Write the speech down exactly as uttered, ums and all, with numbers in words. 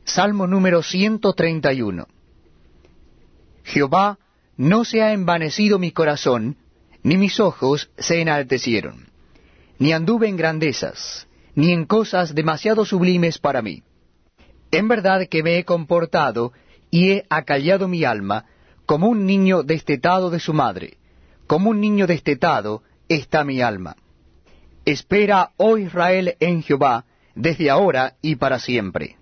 Salmo número ciento treinta y uno. Jehová, no se ha envanecido mi corazón, ni mis ojos se enaltecieron, ni anduve en grandezas, ni en cosas demasiado sublimes para mí. En verdad que me he comportado y he acallado mi alma, como un niño destetado de su madre, como un niño destetado está mi alma. Espera, oh Israel, en Jehová, desde ahora y para siempre.